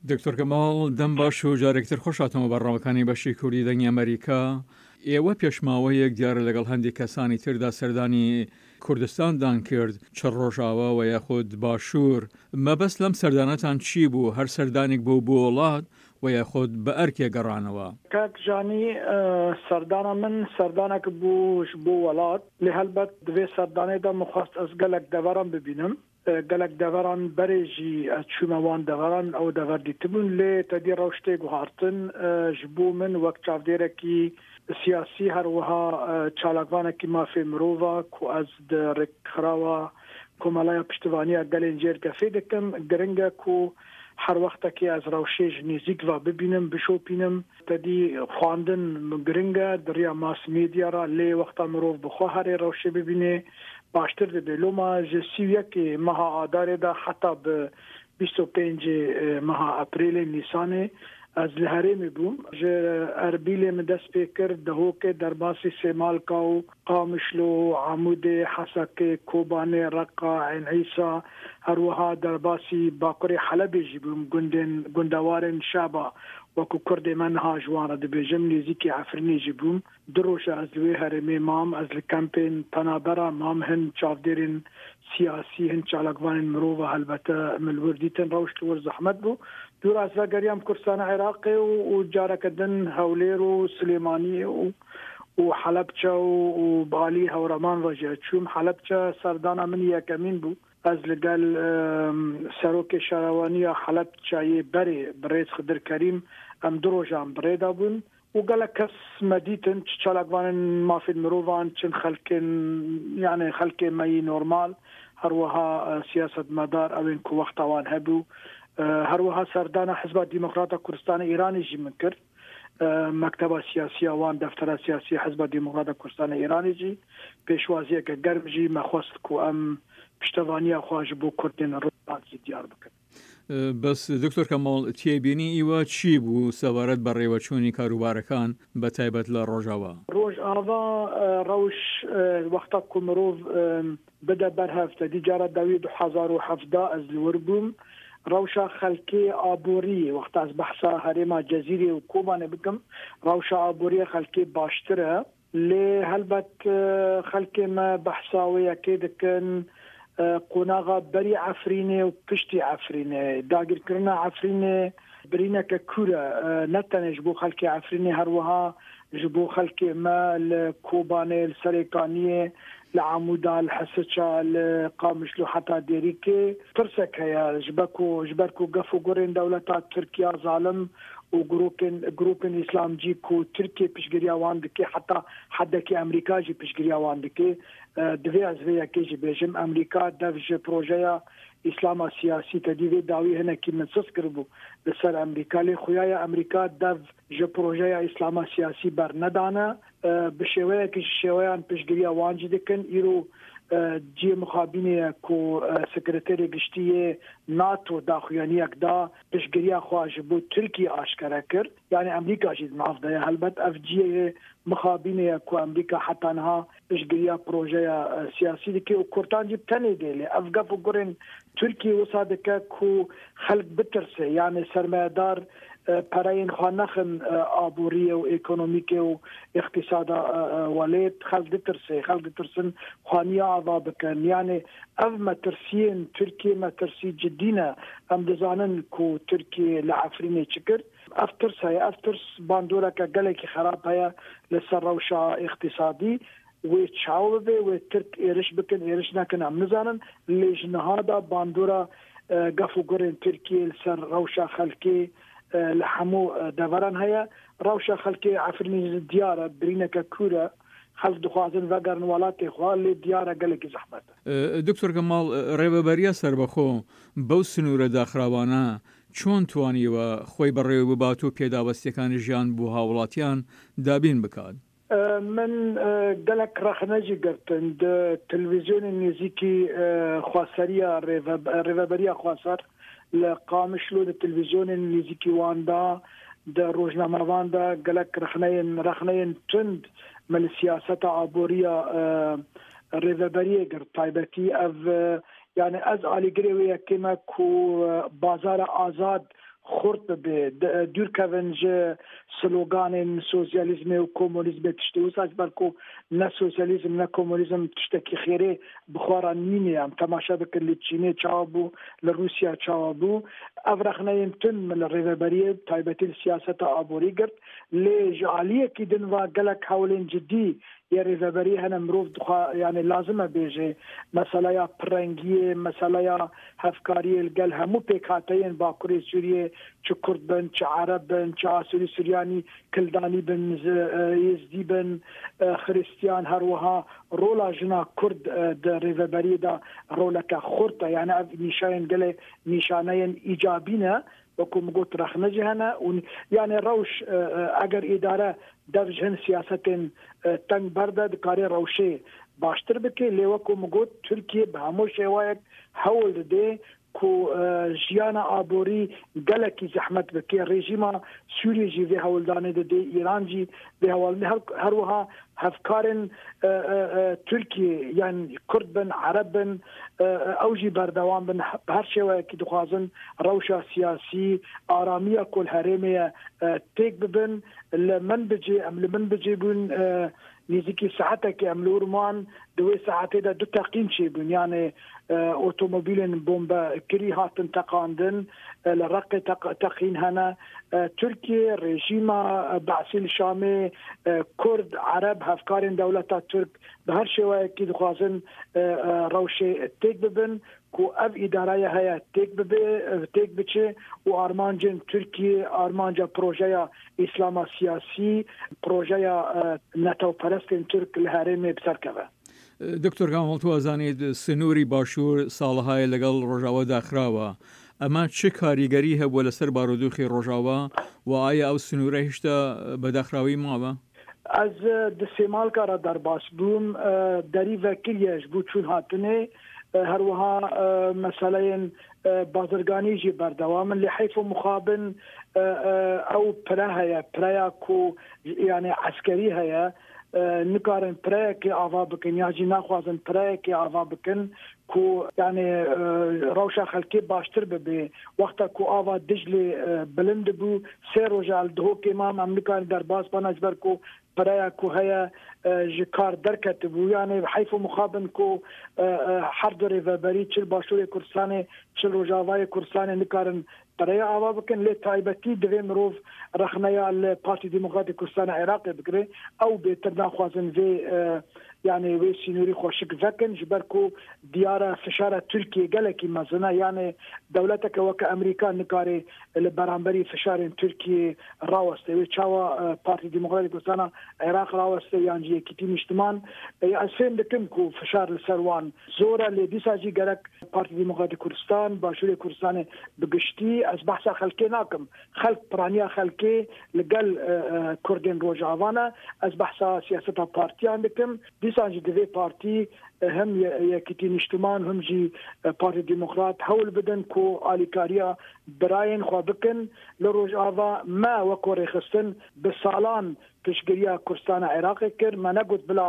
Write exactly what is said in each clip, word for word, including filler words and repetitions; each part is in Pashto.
دکتۆر کەماڵ دەم باش و جارێکتر خۆشاتەوە بەڕەوەکانی بەشی کوردی دەنگی ئەمریکا. ئێوە پێشماوەیەک دیارە لەگەڵ هەندێک کەسانی تردا سەردانی کوردستاندان کرد چ ڕۆژاوە و یاخود باشوور. مەبەست لەم سەردانەتان چی بوو؟ هەر سەردانێک بۆ بۆ وڵات و یاخود بە ئەرکێ گەڕانەوە؟ کاکژانی سەردانە من سەردانێک بووش بۆ وڵات لێ هەلبەت دوێ سەردانێدا مخواست ئەس گەلک دەڤەران ببینم گەلک دەڤەران بەرێژی چوومەوان دەڤەران ئەو دەڤەردیتبوون لێ تەدی ڕەوشتێک هاتن ji بۆ من وەک چاودێرێکی سیاسی هەروەها چالاکوانێکی مافێ مرۆڤ کو ئەس ڕێکخراوە کۆمەڵایە پشتیوانیە گەلێن جێرگە فێ دەکەم گرنگە کو هەر وەختێکی ئەس ڕەوشێژ نزیکوا ببینم بشۆپینم تەدی خواندن گرنگە دڕیا ماس مێدیارا لێ وەختا مرۆڤ بخوا هەرێ ڕەوشێ ببینێ باشتر دەبێ لۆما ji سیویەکێ مەها ئادارێدا حتا بە بیست و پێنج مەها ئەپرێلێ نیسانێ ئەس لە هەرێمێ بووم ji ئەربیلێ من دەست پێ کرد دەهۆکێ دەرباسی سێمالکا و قامشلۆ عەمودێ حەسەکێ کۆبانێ ڕەقا عین عیسا هەروەها دەرباسی باکوڕی حەلەبێژی بووم گوندێن گوندەوارên شابا وەکو کوردێ من هاژوانە دەبێژم نێزیکی عەفرینێژی بووم درۆژە ئەس لێ هەرێمێ مام ئەس لە کەمپێن پەنابەرا مام هەن چاودێرên سیاسی هەن چالاکوانên مرۆڤ هەلبەتە ملوردیتن ڕەوشت وەر زەحمەت بوو دوور ئەسڤەگەریام کوردستانە عێراقێ و جارەکەدن هەولێر و سلێمانی و و حەلەبچە و بالی هەورەمان ڕۆژە چووم حەلەبچە سەردانە من یەکەمین بوو ئەس لەگەل سەرۆکێ شارەوانیە حەلەبچایێ بەرێ بڕێز خدر کەریم ئەم درۆژان بڕێدا بوون و گەلە کەس مەدیتن چ چالاکوانن مافێن مرۆڤان چن خەلکن یعنی خەلکێ مەی نۆرمال هەروەها سیاست مەدار ئەوێن کو وەختاوان هەبوو هەروەها سەردانە حزبا دیموکراتە کوردستانە ئێرانیژی من کرد مەکتەبە سیاسی ئەوان دەفتەرە سیاسی حزبا دیموکراتە کوردستانە ئێرانیژی پێشوازیەکە گەرمژی مەخواست کو ئەم پشتەوانیە خواژ بۆ کوردێن ڕۆژی دیار بکەن. بەس دکتۆر کەماڵ تێبینی ئیوە چی بوو سەبارەت بە ڕێوەچوونی کاروبارەکان بە تایبەت لە ڕۆژاوە؟ ڕۆژئاوا ڕەوش وەختا کو مرۆڤ بدە بەرهەفتە دیجارە داوی دو حەزار و حەفدا ئەز لور بووم ڕەوشە خەلکێ ئابووری وەختا ئەس بەحسا هەرێما جەزیرێ و کۆبانێ بکەم ڕەوشە ئابووریە خەلکێ باشترە لێ هەلبەت خەلکێمە بەحساوەیەکێ دەکەن قۆناغا بەری عەفرینێ و پشتی عەفرینێ داگیرکردنا عەفرینێ برینەکە کوورە نەتەنێش بۆ خەلکی عەفرینێ هەروەها ji بۆ خەلکێ مە لە کۆبانێ سەرێکانیە لە عەموودا لە حەسەچا لە قامشلۆ حتا دێریکێ پرسێک هەیە ji ber ku gef û gurên dewleta Tirkiya zalim û grûpên îslamcî ku Tirkiye piştgiriya wan dike heta hedekî Amerîka jî piştgiriya wan dike divê ez vê yekê jî bêjim Amerîka dev ji projeya îslama siyasî tedî vê dawî hinekî min sis kiribû li ser Amerîka lê xuya Amerîka dev ji projeya îslama siyasî bernedane bi şêweyekî ji şêweyan piştgiriya wan jî dikin îro ciyê mixabînê ku sekreterê giştiyê NATO daxuyaniyek da piştgiriya xwe ji bo Tirkiye aşkere kir yani Amerîka jî nav daye helbet ev ciyê mixabînê ku Amerîka heta niha piştgiriya projeya siyasî dike û Kurdan jî tenê dêlê ev gef û gurên Tirkiye wisa dike ku xelk bitirse yani sermayedar پرین خانخن آبوری و اکونومیک و اقتصاد ولید خلق دترسه خلق دترسن خانیه آوا بکن یعنی اف مترسین ترکیه مترسی جدینه ام دزانن کو ترکیه لعفرینه چکر اف ترس هیا اف ترس باندورا که گله که خراب هیا لسر روشا اقتصادی و چاو به و ترک ایرش بکن ایرش نکن ام نزانن لیجنهادا باندورا گفو گرین ترکیه لسر روشا خلقی لحمو دەڤەران هەیە ڕەوشە خەلکێ عەفرینی دیارە برینەکە کوورە خەلک دخوازن ڤەگەرن وڵاتی خوا لێ دیارە گەلێکی زەحمەتە. دکتۆر کەماڵ ڕێبەبەریە سەربەخۆ بەو سنوورە داخراوانە چۆن توانیوە خۆی بەڕێوە ببات و پێداوەستیەکانی ژیان بۆ هاوڵاتیان دابین بکات؟ من گەلک ڕەخنەجی گرتن تەلڤیزیۆنی نزیکی خواسەریە ڕێبەبەریە خواسەر لە قامشلۆ د تەلڤیزیۆنên نزیکی واندا د ڕۆژنامەواندا gelek rexneyên rexneyên tund me li siyaseta aboriya rêveberiyê gir taybetî ev yani ez alîgirê wê yekê me ku bazara azad خورد به دور کونج سلوگان سوسیالیسم و کمونیسم تشتی و ساز برکو نه سوسیالیسم نه کمونیسم تشتی که خیره بخواران نینی هم تماشا بکر لچینه چابو لروسیا چابو افرخنا يمتن من الريفابريه تايبتي السياسه عبوري قرت لجعليه كيدن وقالك حولين جدي يا ريفابريه هنا مروف دخا يعني لازمه بيجي مساله يا برنگيه مساله يا هفكاريه القل همو بيكاتين باكوري سوريه چ كرد بن چ عرب بن چ اسوري سورياني كلداني بن يزدي بن خريستيان هروها رولا جنا كرد د ريفابريه دا رولا كخرطه يعني نشان قال نشانين ايجابينا وكم قلت رخ نجهنا يعني روش اگر اداره درجهن سیاستن تنگ برده دکاری روشه باشتر بکی لیوکو مگود ترکیه به همو شوایک حول ده کو جیانا آبوری گلکی زحمت بکی رژیما سوری جی به حولدانه ده ایران جی به حولدانه هر وها هفکارن ترکیه یعنی کرد بن عرب بن اوجی بردوام بن هر شوایکی دخوازن روشا سیاسی آرامی کل هرمه تیک ببن لمن بجي ام لمن بجي بون نيزيكي ساعتك ام لورمان دوي ساعتي دا دو تقين شي بون يعني اوتوموبيلين بومبا كري هاتن تقاندن لرقي تقين هنا تركيا ريجيما بعثي الشامي كرد عرب هفكارين دولتا ترك بهر شوية كي دخوازن روشي تيك ببن کو اف اداره هيا تيك ببي تيك بچه و ارمانجن تركيا ارمانجا بروجيا اسلام سياسي بروجيا ناتو پرستن ترك الهرم بسركبه دکتۆر کامڵ تو ئەزانید سنووری باشوور ساڵهای لەگەڵ ڕۆژاوە داخراوە ئەمە چه کاریگەری هەبووە لەسەر بارودۆخی ڕۆژاوە و ئایا ئەو سنوورە هێشتا بەداخراوی ماوە؟ از دسێمال کارە دەرباس بووم دەری ڤەکریەش بوو چون هاتنێ هەروەها مەسەلەیەن بازرگانیژی بەردەوامن لە حیف و مخابن ئەو پرە هەیە پرەیە کو یعنی عسکەری هەیە نکارن پرەیەکی ئاوا بکەن یاجی ناخوازن پرەیەکی ئاوا بکەن کو يعني روشا خلكي باشتر ببي وقتا كو آوا دجلي بلند بو سير وجال دهو كمام امريكان درباس بانجبر كو برايا كو هيا جكار دركت بو يعني حيث مخابن كو حرد ريفابري تشل باشوري كرساني تشل رجاواي كرساني نكارن برايا آوا بكن لي تايبتي دوي مروف رخنايا البارتي ديمقراطي كرسان عراقي بكري او بيترنا خوازن في يعني وي سينوري خوشك فكن جبركو ديارة فشارة تركيا قالكي مزنا يعني دولتك وكا أمريكا نكاري البرامبري فشار تركيا راوسته ويتشاوا بارتي ديمقراطي كرسانا عراق راوسته يعني جي كتين اجتمان أسفين دكمكو فشار السروان زورا اللي ديساجي قالك بارتي ديمقراطي كردستان باشوري كردستان بقشتي از بحثا خلقي ناكم خلق برانيا خلقي لقل كردين روجاوانا از بحثا سياستا بارتيان دكم ديساجي دوي بارتي هم يكتين اجتمان هم جي بارتي ديمقراط حول بدن كو آليكاريا براين خوابكن لروجاوا ما وكو ريخستن بسالان پشگریا کردستان عراقی کرد ما نگوت بلا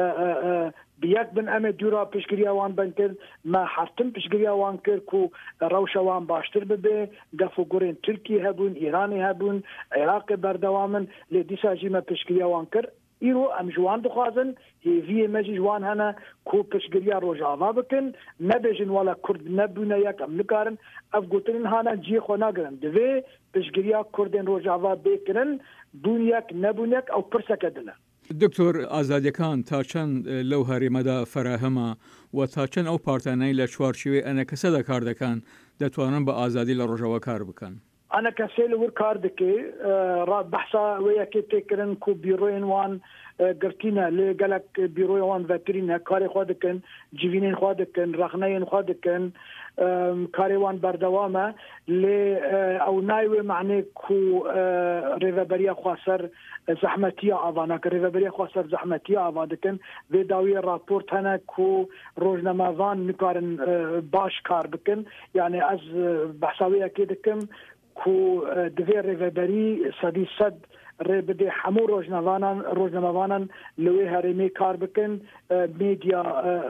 بیاد بن ام دورا پشگریا وان بنکر ما حرتم پشگریا وان کرد کو روش وان باشتر بده گفو گورین ترکی هبون ایرانی هبون عراق بردوامن لدیسا جیما پشگریا وان کرد ایرو ام جوان دخوازن هیوی مجی جوان هنه کو پشگریا روجاوا بکن نبیجن والا کرد نبونه یک ام نکارن اف گوترین هانا جی خو نگرن دوی پشگریا کردین روجاوا بکرن بونیک نبونیک او پرسک دنه دکتۆر ئازادیەکان تا چەند لەو هەرێمەدا فەراهەمە و تا چەند ئەو پارتانەی لە چوارچێوەی ئەنەکەسەدا کار دەکەن دەتوانن بە ئازادی لە ڕۆژەوە کار بکەن أنا كسيل وركار دكي راد بحثا وياكي تكرن كو بيروين وان قرتينا اللي قالك بيروين وان فاترين كاري خوادكن جيفينين خوادكن رغنين خوادكن كاري وان بردوامة اللي أو نايوي معني كو ريفابريا خواسر زحمتية أفاناك ريفابريا خواسر زحمتية أفادكن في داوية رابورت هنا كو روجنما فان نكارن باش كار بكن يعني از بحثاوية كيدكم كو دوی ريفابري صدي صد ربدي حمو روجناوانا روجناوانا لوي هرمي كار بكن ميديا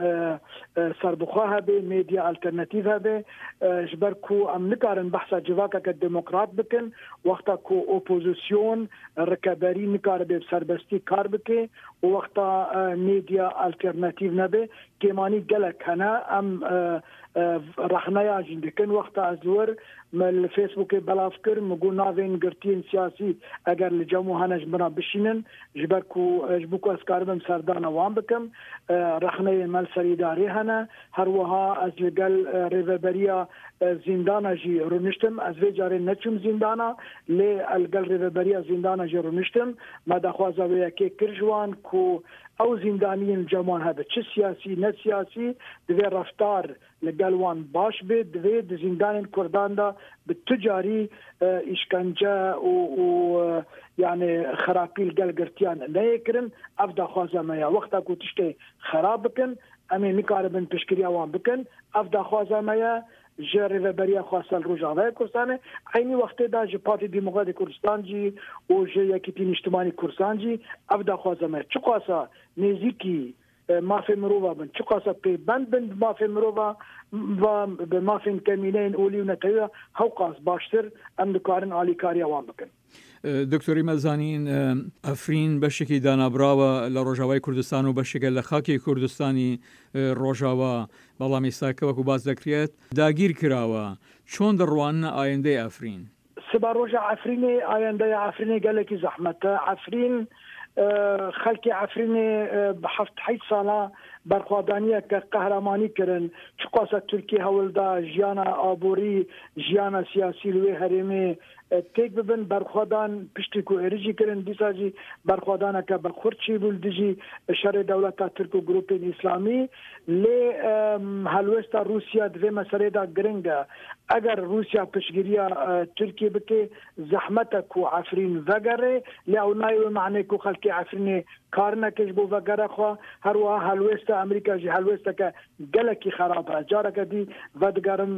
سربخوها به ميديا الترناتيفها به جبركو ام نكارن بحثا جواكا كديمقراط بكن وقتا كو اوبوزيسيون ركبري نكار به سربستي كار بكي وقتا ميديا الترناتيف نبه كيماني قلق هنا ام رحنايا جندكن وقتا ازور من الفيسبوك بلافكر مقول نافين قرتين سياسي اگر لجمو هنج بنا بشينن جبركو جبوكو اسكاربم سردانا وان بكم رحنايا مال سريداري هنا هروها از لقل ريفبريا زندانا جي رونشتم از في جاري نچم زندانا لي القل ريفبريا زندانا جي رونشتم ما دخوازا ويكي كرجوان كو او زندانيين جوان هذا چه سياسي نه سياسي دوی رفتار لقلوان باش بيد دوی د زندان كردان دا بالتجاري اشكنجه و يعني خرابي القل قرتيان لا يكرن افدا خوازا ما وقتا كو تشتي خراب بكن امي نكاربن تشكيليا وان بكن افدا خوازا ما جري بريا خاصه الرجاوي كردستان عيني وقت دا ج پارتي ديمقراطي كردستان جي او ج يكتين اجتماعي كردستان جي ابدا خوازمه چقاسا نزيكي ما في مروبا بن چقاسا بي بند بند ما في مروبا و ما في كمينين اولي ونتيا هوقاس باشتر ام دكارن علي كاريا وان بكن دکتۆری مەزانین ئەفرین بەشێکی دانابراوە لە ڕۆژاوای کوردستان و بەشێکە لە خاکی کوردستانی ڕۆژاوا بەڵام ئێستاکە وەکو باز دەکرێت داگیر کراوە چۆن دەڕوانە ئایندەی ئەفرین سبا ڕۆژە ئەفرینێ ئایندەی ئەفرینێ گەلێکی زەحمەتە ئەفرین خەڵکی ئەفرینێ بە حەفت حەیت ساڵە بەرخوادانیە کە قەهرەمانی کردن چقاسە تورکی هەوڵدا ژیانە ئابووری ژیانە سیاسی لێ هەرێمێ تێک ببن بەرخوادان پشتی و ئێرژی کردن دیساژی بەرخوادانەکە بە خورچی بوو دژی شەڕێ دەوڵەتە تورک و گروپین ئیسلامی لێ هەلوێستا رووسیا دوێ مەسەرێدا گرنگە ئەگەر رووسیا پشتگیریە تورکی بکێ زەحمەتە و ئەفرین ڤەگەڕێ لێ ئەو نایوە معنەی و خەڵکی ئەفرینێ کار نەکەش بۆ ڤەگەرەخوا هەروەها هەلوێستا ئەمریکاژی هەلوێستەکە گەلێکی خراپە جارەکە دی ڤەدگەرم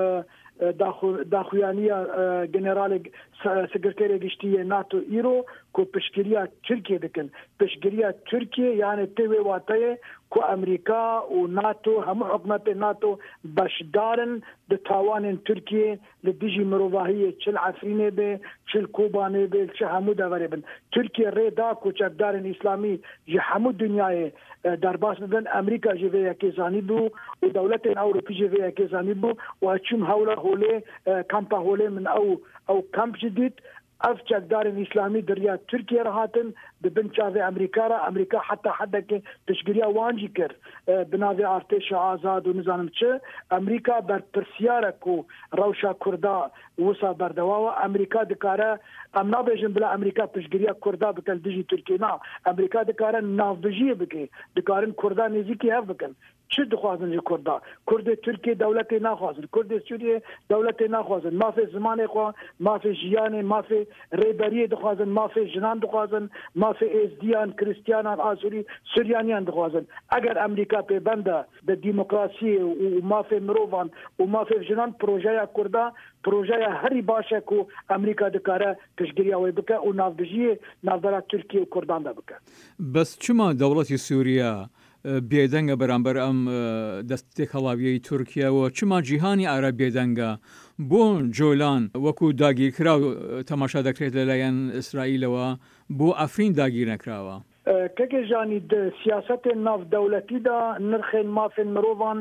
داخویانیە جنرال سکرتێری گشتیە ناتو ئیرۆ کو پشتگیریە تورکیە دکن پشتگیریە تورکیە یعنی تێوێ واتەیە کو ئەمریکا و ناتو هەموو حکومەتی ناتو بەشدارن د تاوانên تورکیە لە دژی مرۆڤاهیە چل عەفرینێ بێ چل کۆبانێ بێ چ هەموو دەڤەرێ بن تورکیە ڕێدا کۆچەکدارên ئیسلامی ji hemû dünyayê derbas bibin ئەمریکا ji vê yekê zanî bû û dewletên Ewropî ji vê yekê zanî bû û çûm hewla holê kampa holê min ew ew kamp ji dît ev çekdarên îslamî diriya Tirkiye re hatin dibin çavê Amerîka re Amerîka heta hedekê piştgiriya wan jî kir bi navê artêşa azad û nizanim çi Amerîka berpirsiyare ku rewşa Kurda wisa berdewawa Amerîka dikare em nabêjin bila Amerîka piştgiriya Kurda bikin dijî Tirkiye na Amerîka dikare navbijiyê bike dikarin Kurda nêzîkî hev bikin çi dixwazin ji Kurda Kurdê Tirkiye dewletê naxwazin Kurdê Sûriye dewletê naxwazin mafê zimanê xwe mafê jiyanê mafê rêberiyê dixwazin mafê jinan dixwazin mafê êzdiyan Kristyanan Asûrî Suryaniyan dixwazin eger Amerîka pêbende de dîmokrasiyê û mafê mirovan û mafê jinan projeya Kurda projeya herî baş e ku Amerîka dikare piştgiriya wê bike û navbijiyê navbera Tirkiye û Kurdan de bike. Bes çima dewletî Sûriya بێدەنگە بەرامبەر ئەم دەستێک هەڵاویەی تورکیەوە چما جیهانی عەرەب بێدەنگە بۆ جۆلان وەکو داگیرکرا و تەماشا دەکرێت لەلایەن ئیسرائیلەوە بۆ ئەفرین داگیر نەکراوە کەکێژانی سیاسەتێن ناو دەوڵەتیدا نرخێن مافێن مرۆڤان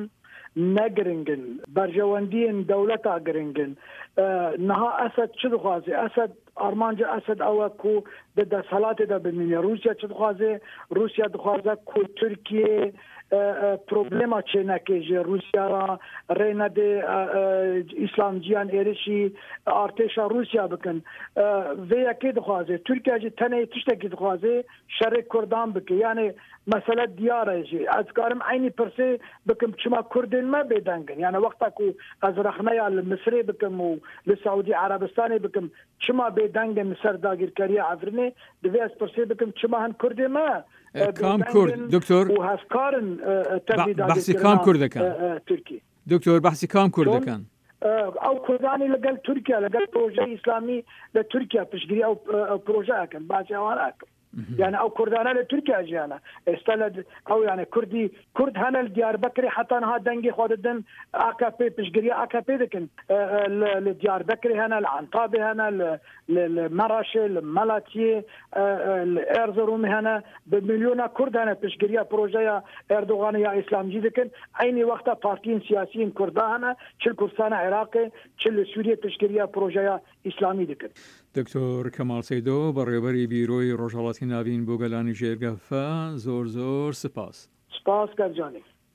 نەگرنگن بەرژەوەندیên دەوڵەتا گرنگن نەها ئەسەد چ دixwazê ئەسەد ئارمانجا ئەسەد ئەوە ku di desthilatê de bimîne Rûsya çi dixwaze Rûsya dixwaze ku Tirkiye problema çênekê ji Rûsya ra rê nedê îslamciyan êrişî artêşa Rûsya bikin vê yekê dixwaze Tirkiye jî tenê tiştekî dixwaze şerê Kurdan bike yani mesele diyar e jî ez karim aynî pirsê bikim çima Kurdên me bêdengin yani wexta ku ez rexneya li Misrê bikim û li Saûdî Erebistanê bikim çima bêdengin ser dagîrkariya Efrînê divê ez pirsê bikim çima hin Kurdê me kam Kurd doktor û hevkarin بحثی کام کرد دکن Tirkiye دکتۆر بحثی کام کرد دکن ئەو کوردانی لەگەل تورکیا لەگەل پرۆژەی ئیسلامی لە تورکیا پشتگیری ئەو پرۆژەکەن باسی ئەوانەکەن يعني او كردانا لتركيا جانا استلد او يعني كردي كرد هنا الديار بكري حتى انها دنجي خوددن اكا بي بشجري اكا بي لكن الديار بكري هنا العنطابه هنا المراشي الملاتي الارزروم هنا بمليون كرد هنا بشجري بروجيا اردوغان يا اسلام جي لكن عيني وقتها بارتين سياسيين كردا هنا شل كردستان عراقي شل سوريا بشجري بروجيا اسلامي لكن دکتۆر کەمال سەیدۆ بەڕێوەبەری بیرۆی ڕۆژهەڵاتی ناوین بۆ گەلانی ژێرگەفە زۆر زۆر سپاس سپاس گەرجانی